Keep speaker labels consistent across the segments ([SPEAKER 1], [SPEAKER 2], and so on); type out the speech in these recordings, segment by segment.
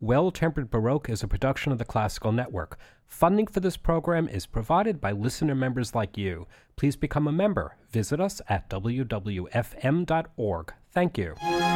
[SPEAKER 1] Well-Tempered Baroque is a production of the Classical Network. Funding for this program is provided by listener members like you. Please become a member. Visit us at wwfm.org. Thank you.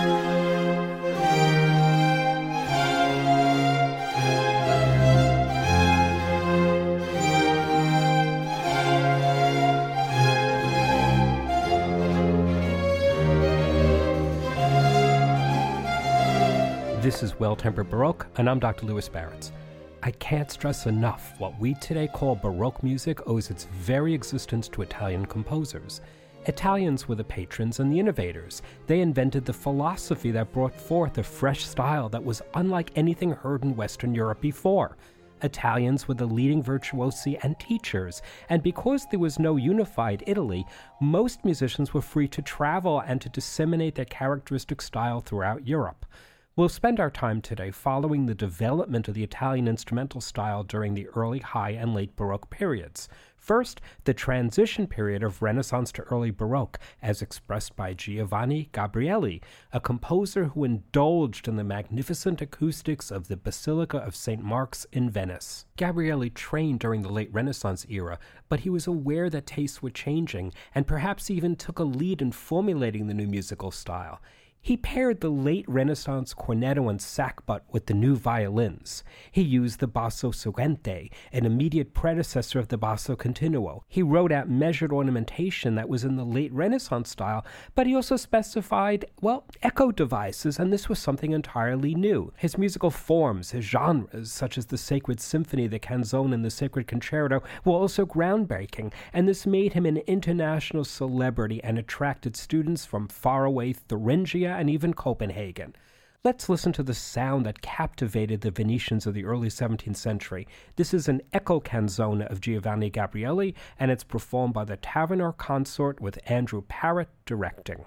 [SPEAKER 1] This is Well-Tempered Baroque, and I'm Dr. Louis Barretts. I can't stress enough what we today call Baroque music owes its very existence to Italian composers. Italians were the patrons and the innovators. They invented the philosophy that brought forth a fresh style that was unlike anything heard in Western Europe before. Italians were the leading virtuosi and teachers, and because there was no unified Italy, most musicians were free to travel and to disseminate their characteristic style throughout Europe. We'll spend our time today following the development of the Italian instrumental style during the early, high, and late Baroque periods. First, the transition period of Renaissance to early Baroque, as expressed by Giovanni Gabrieli, a composer who indulged in the magnificent acoustics of the Basilica of St. Mark's in Venice. Gabrieli trained during the late Renaissance era, but he was aware that tastes were changing, and perhaps even took a lead in formulating the new musical style. He paired the late Renaissance cornetto and sackbut with the new violins. He used the basso seguente, an immediate predecessor of the basso continuo. He wrote out measured ornamentation that was in the late Renaissance style, but he also specified, echo devices, and this was something entirely new. His musical forms, his genres, such as the sacred symphony, the canzone, and the sacred concerto, were also groundbreaking, and this made him an international celebrity and attracted students from faraway Thuringia and even Copenhagen. Let's listen to the sound that captivated the Venetians of the early 17th century. This is an echo canzone of Giovanni Gabrieli, and it's performed by the Taverner Consort with Andrew Parrott directing.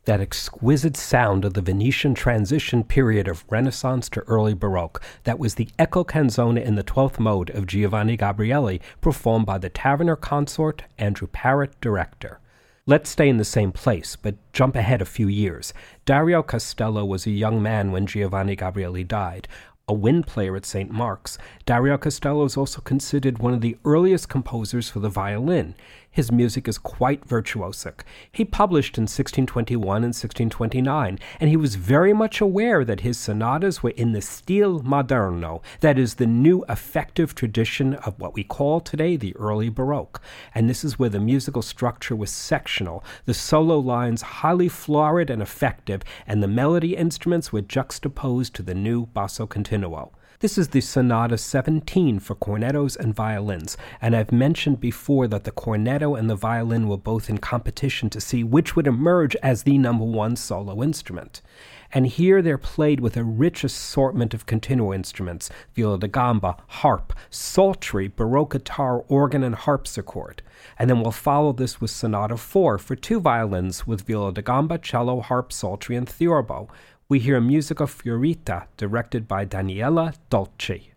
[SPEAKER 1] That exquisite sound of the Venetian transition period of Renaissance to early Baroque, that was the Eco Canzone in the 12th mode of Giovanni Gabrieli, performed by the Taverner consort Andrew Parrott, director. Let's stay in the same place, but jump ahead a few years. Dario Castello was a young man when Giovanni Gabrieli died. A wind player at St. Mark's, Dario Castello is also considered one of the earliest composers for the violin. His music is quite virtuosic. He published in 1621 and 1629, and he was very much aware that his sonatas were in the stile moderno, that is, the new effective tradition of what we call today the early Baroque. And this is where the musical structure was sectional, the solo lines highly florid and effective, and the melody instruments were juxtaposed to the new basso continuo. This is the Sonata 17 for cornetos and violins, and I've mentioned before that the cornetto and the violin were both in competition to see which would emerge as the number one solo instrument. And here they're played with a rich assortment of continuo instruments, viola da gamba, harp, sultry, Baroque guitar, organ, and harpsichord. And then we'll follow this with Sonata 4 for two violins with viola da gamba, cello, harp, sultry, and theorbo. We hear Musica Fiorita, directed by Daniela Dolci.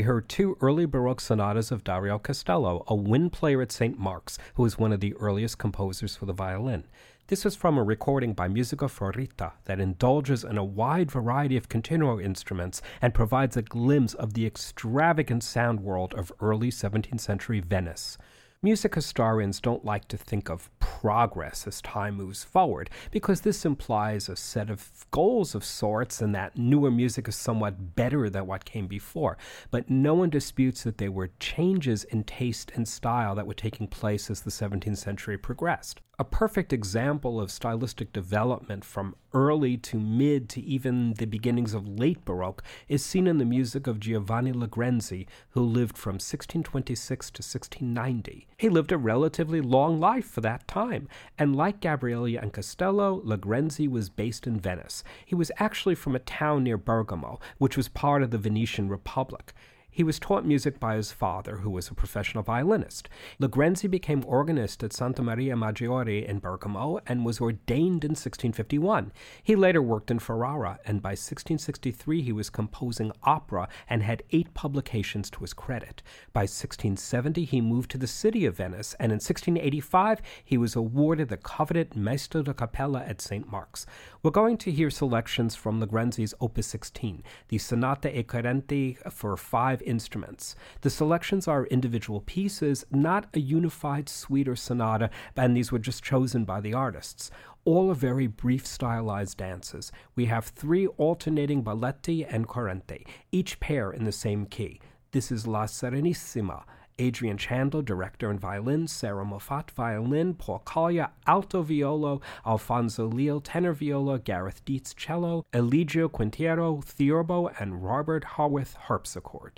[SPEAKER 1] we heard two early Baroque sonatas of Dario Castello, a wind player at St. Mark's, who was one of the earliest composers for the violin. This was from a recording by Musica Florita that indulges in a wide variety of continuo instruments and provides a glimpse of the extravagant sound world of early 17th century Venice. Music historians don't like to think of progress as time moves forward, because this implies a set of goals of sorts and that newer music is somewhat better than what came before. But no one disputes that there were changes in taste and style that were taking place as the 17th century progressed. A perfect example of stylistic development from early to mid to even the beginnings of late Baroque is seen in the music of Giovanni Legrenzi, who lived from 1626 to 1690. He lived a relatively long life for that time, and like Gabrieli and Castello, Legrenzi was based in Venice. He was actually from a town near Bergamo, which was part of the Venetian Republic. He was taught music by his father, who was a professional violinist. Legrenzi became organist at Santa Maria Maggiore in Bergamo and was ordained in 1651. He later worked in Ferrara, and by 1663 he was composing opera and had 8 publications to his credit. By 1670 he moved to the city of Venice, and in 1685 he was awarded the coveted Maestro da Cappella at St. Mark's. We're going to hear selections from Legrenzi's Opus 16, the Sonata e Querenti for 5 instruments. The selections are individual pieces, not a unified suite or sonata, and these were just chosen by the artists. All are very brief stylized dances. We have 3 alternating balletti and quarante, each pair in the same key. This is La Serenissima. Adrian Chandler, director and violin, Sarah Moffat, violin, Paul Collier, alto violo, Alfonso Leal, tenor viola, Gareth Dietz, cello, Eligio Quintiero, theorbo, and Robert Haworth, harpsichord.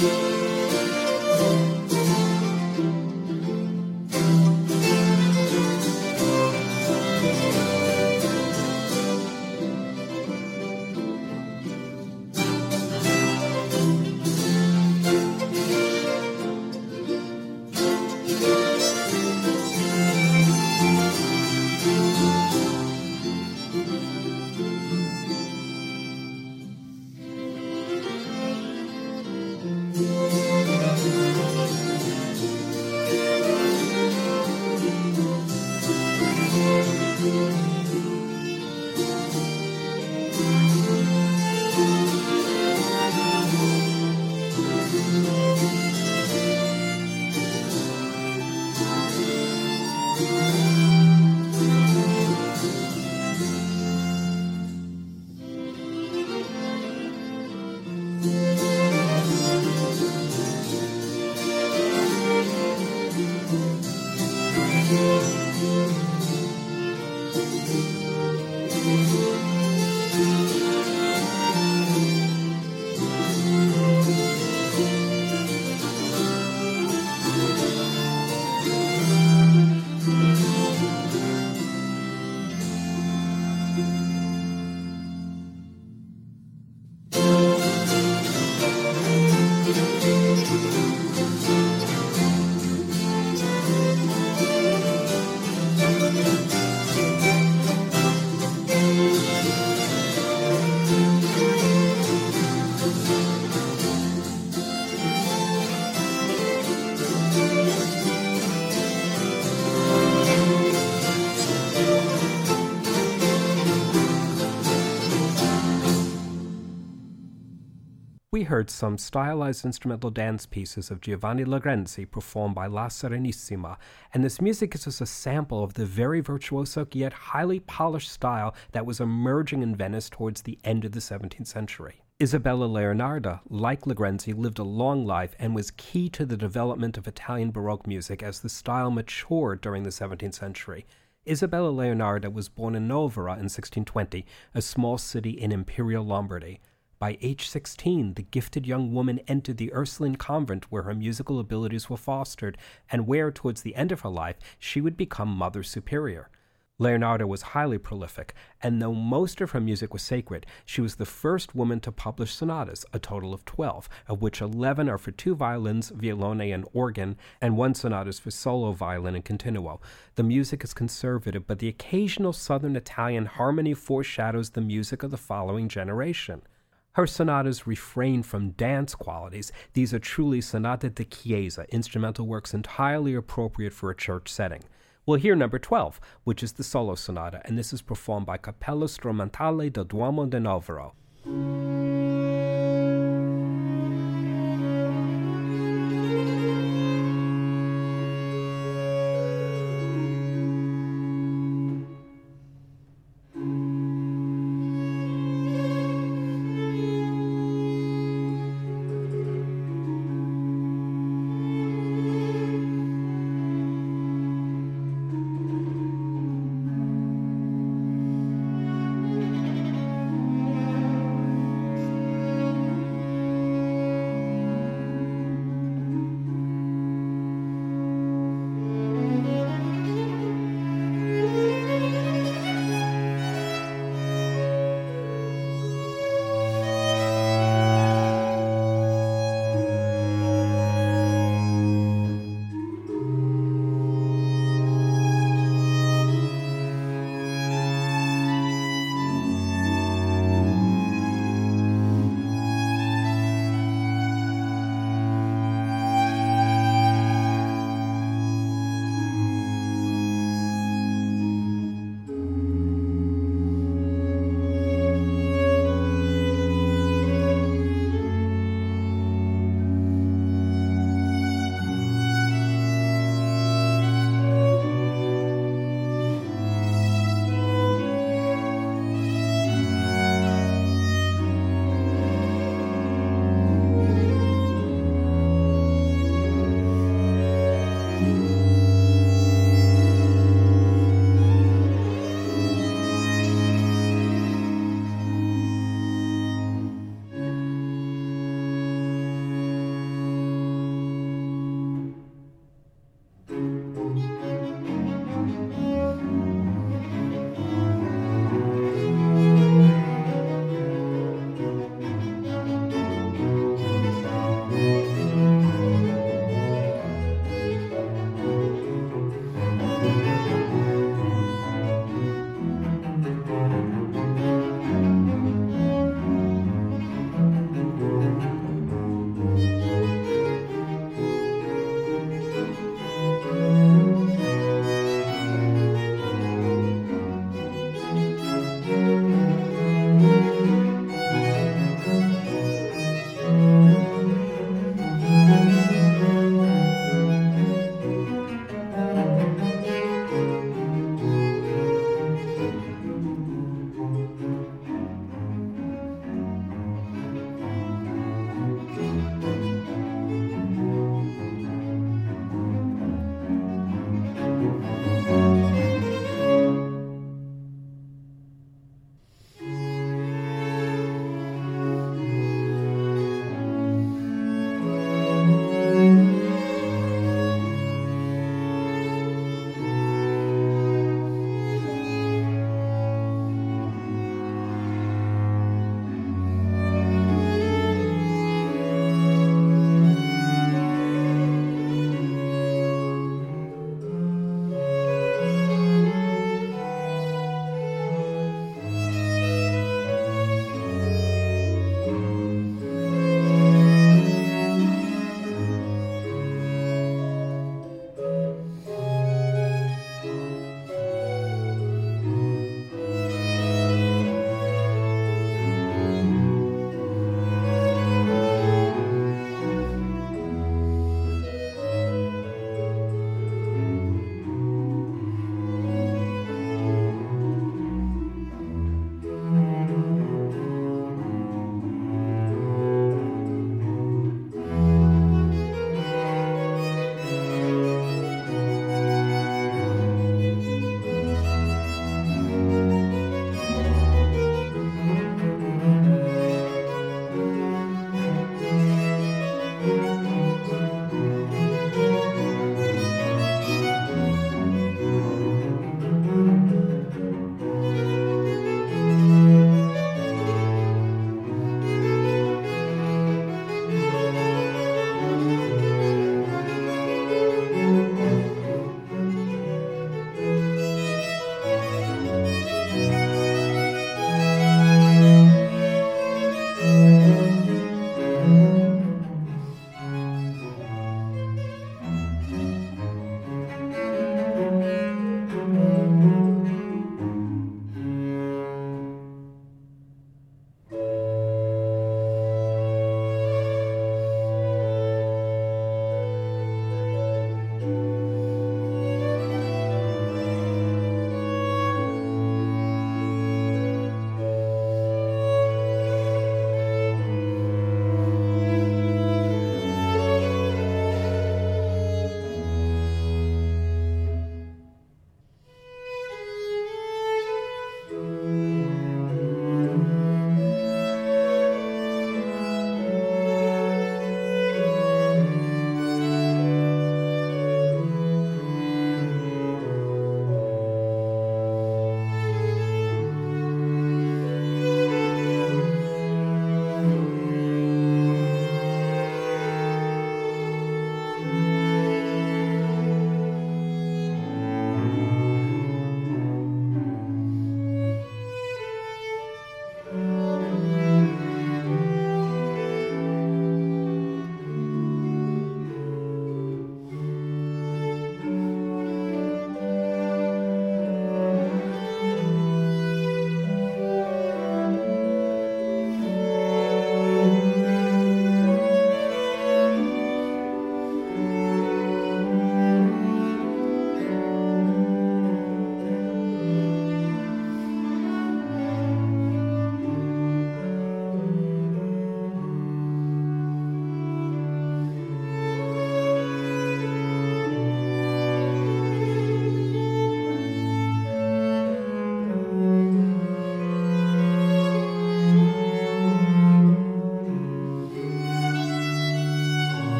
[SPEAKER 1] We heard some stylized instrumental dance pieces of Giovanni Lorenzi performed by La Serenissima, and this music gives us a sample of the very virtuoso yet highly polished style that was emerging in Venice towards the end of the 17th century. Isabella Leonarda, like Lorenzi, lived a long life and was key to the development of Italian Baroque music as the style matured during the 17th century. Isabella Leonarda was born in Novara in 1620, a small city in Imperial Lombardy. By age 16, the gifted young woman entered the Ursuline convent where her musical abilities were fostered and where, towards the end of her life, she would become Mother Superior. Leonarda was highly prolific, and though most of her music was sacred, she was the first woman to publish sonatas, a total of 12, of which 11 are for 2 violins, violone, and organ, and 1 sonata is for solo violin and continuo. The music is conservative, but the occasional Southern Italian harmony foreshadows the music of the following generation. Her sonatas refrain from dance qualities. These are truly sonate di chiesa, instrumental works entirely appropriate for a church setting. We'll hear number 12, which is the solo sonata, and this is performed by Cappella Strumentale del Duomo di Novara.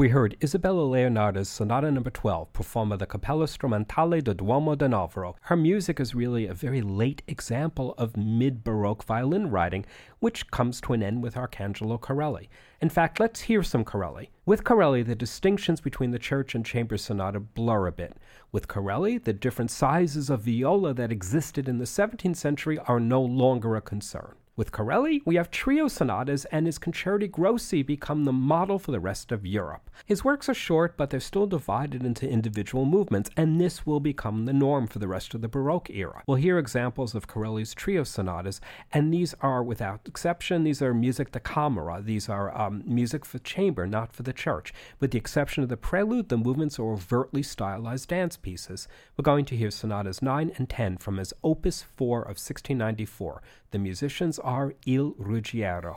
[SPEAKER 1] We heard Isabella Leonarda's Sonata No. 12, performed by the Cappella Strumentale del Duomo de Novara. Her music is really a very late example of mid-Baroque violin writing, which comes to an end with Arcangelo Corelli. In fact, let's hear some Corelli. With Corelli, the distinctions between the church and chamber sonata blur a bit. With Corelli, the different sizes of viola that existed in the 17th century are no longer a concern. With Corelli, we have trio sonatas, and his Concerti Grossi become the model for the rest of Europe. His works are short, but they're still divided into individual movements, and this will become the norm for the rest of the Baroque era. We'll hear examples of Corelli's trio sonatas, and these are, without exception, these are music da camera. These are music for chamber, not for the church. With the exception of the prelude, the movements are overtly stylized dance pieces. We're going to hear sonatas 9 and 10 from his Opus 4 of 1694. The musicians are Il Ruggiero.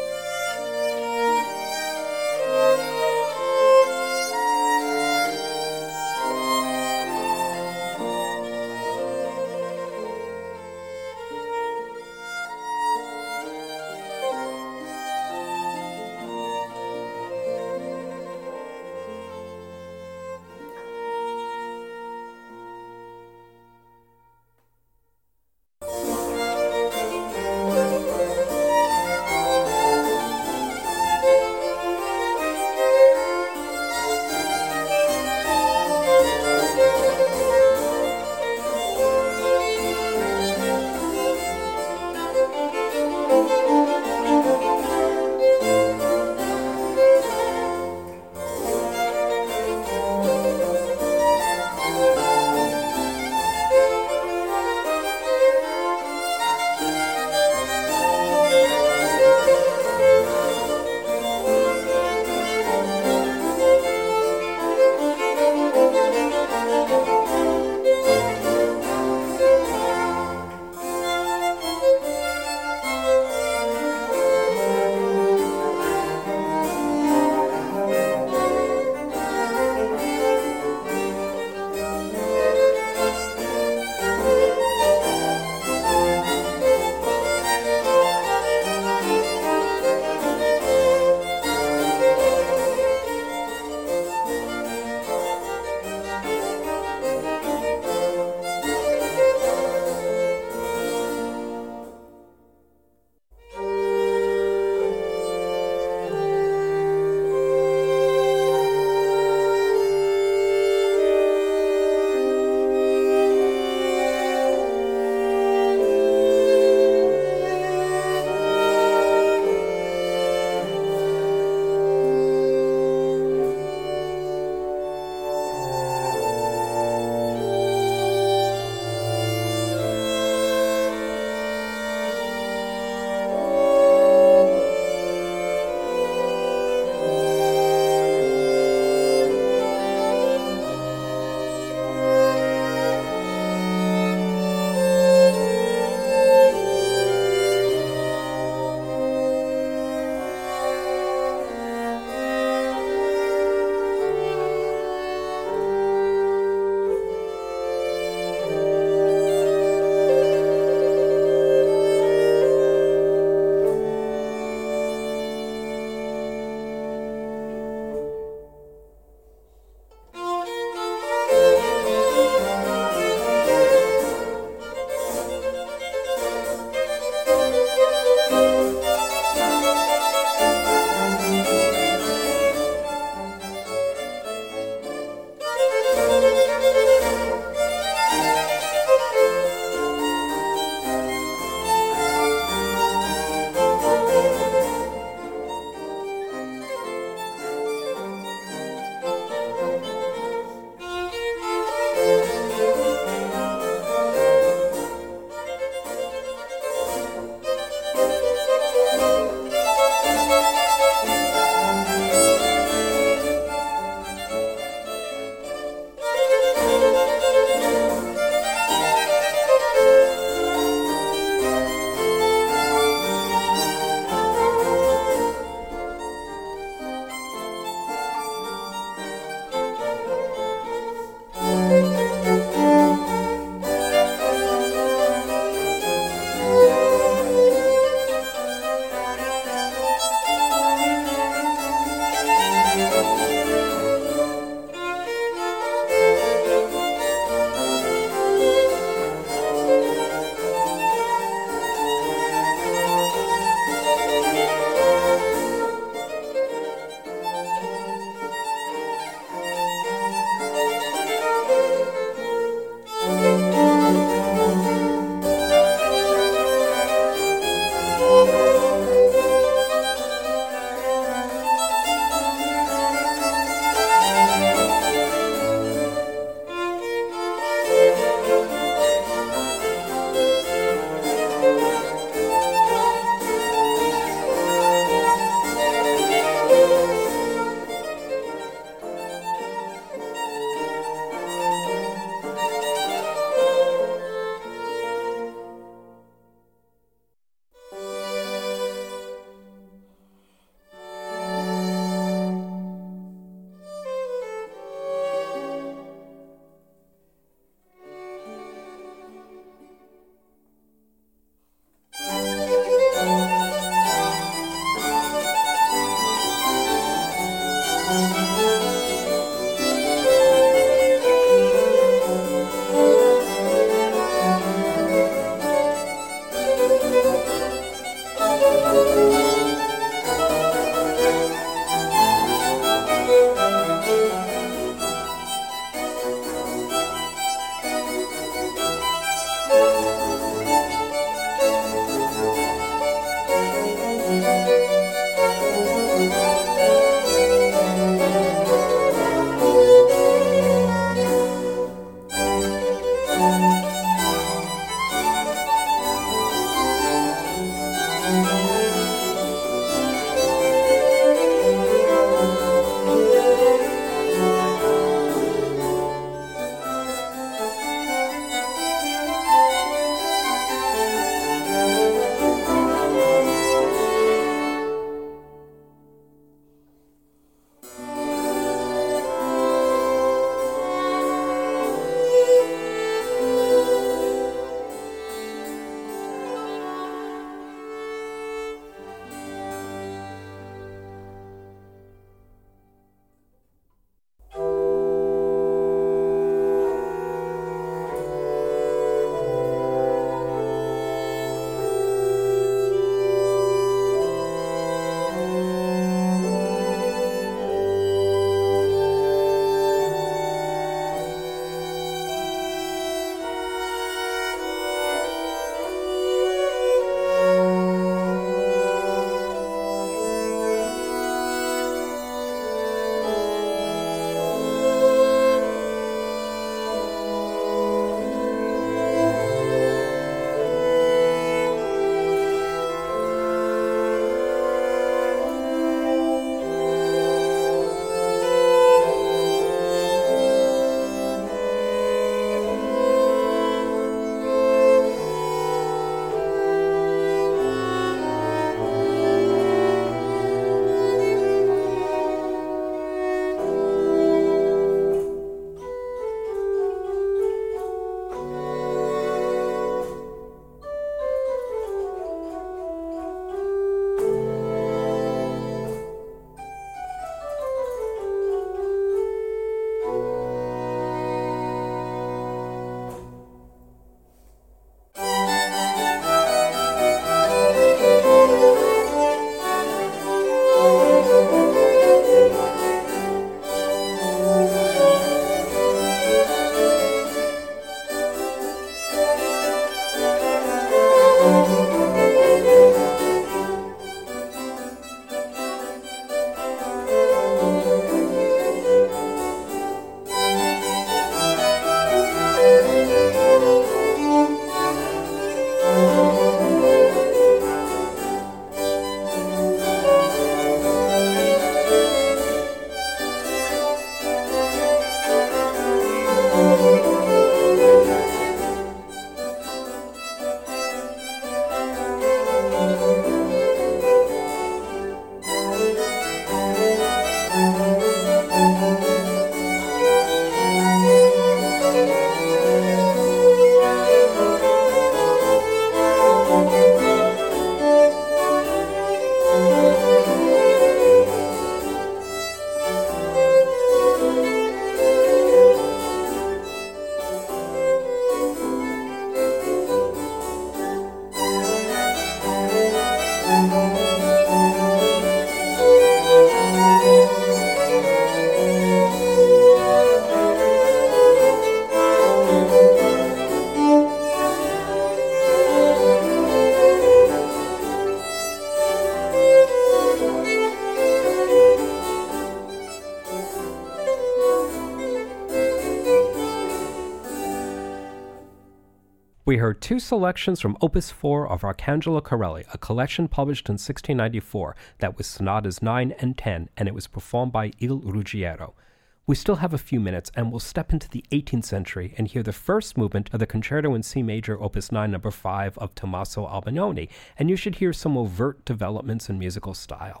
[SPEAKER 1] We heard two selections from Opus 4 of Arcangelo Corelli, a collection published in 1694 that was Sonatas 9 and 10, and it was performed by Il Ruggiero. We still have a few minutes, and we'll step into the 18th century and hear the first movement of the Concerto in C Major, Opus 9, No. 5 of Tommaso Albinoni, and you should hear some overt developments in musical style.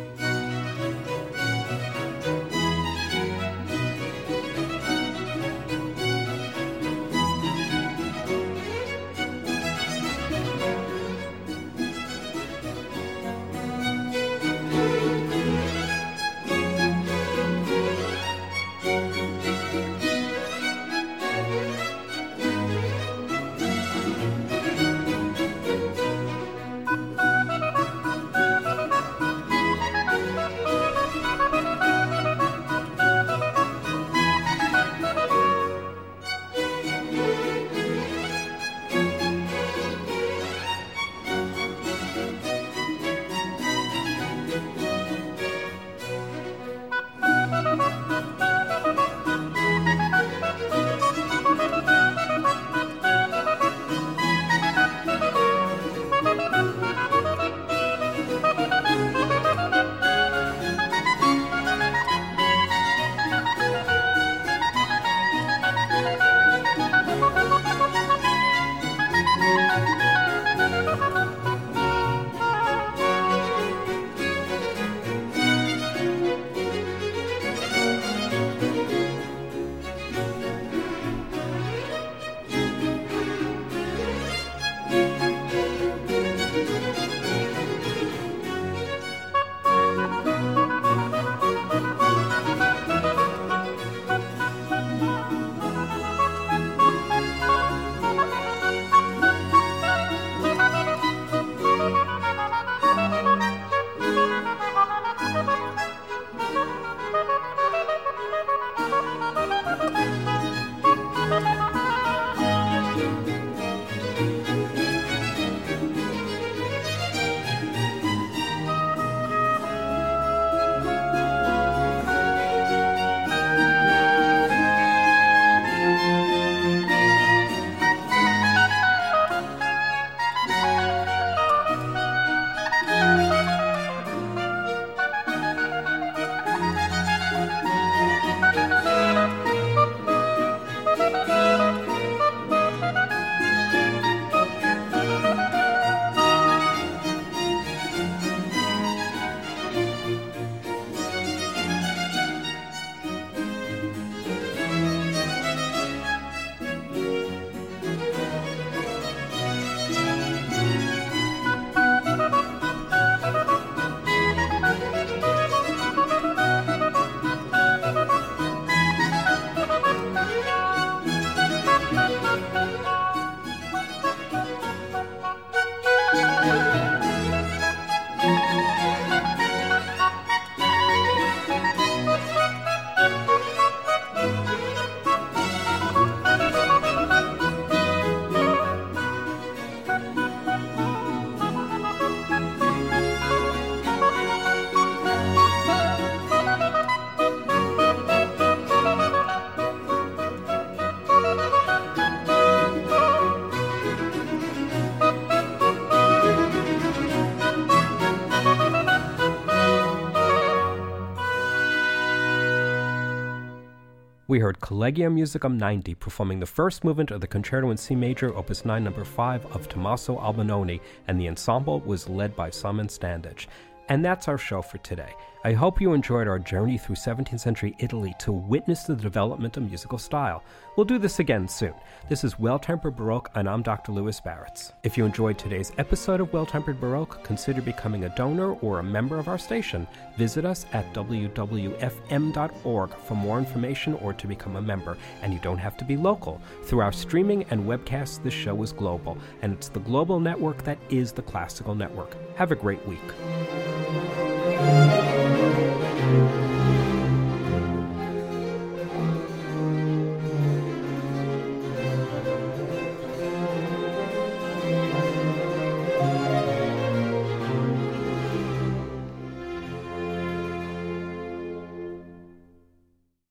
[SPEAKER 1] We heard Collegium Musicum 90 performing the first movement of the Concerto in C Major, Opus 9, No. 5 of Tommaso Albinoni, and the ensemble was led by Simon Standage. And that's our show for today. I hope you enjoyed our journey through 17th century Italy to witness the development of musical style. We'll do this again soon. This is Well-Tempered Baroque, and I'm Dr. Louis Baratz. If you enjoyed today's episode of Well-Tempered Baroque, consider becoming a donor or a member of our station. Visit us at wwfm.org for more information or to become a member. And you don't have to be local. Through our streaming and webcasts, this show is global, and it's the global network that is the Classical Network. Have a great week.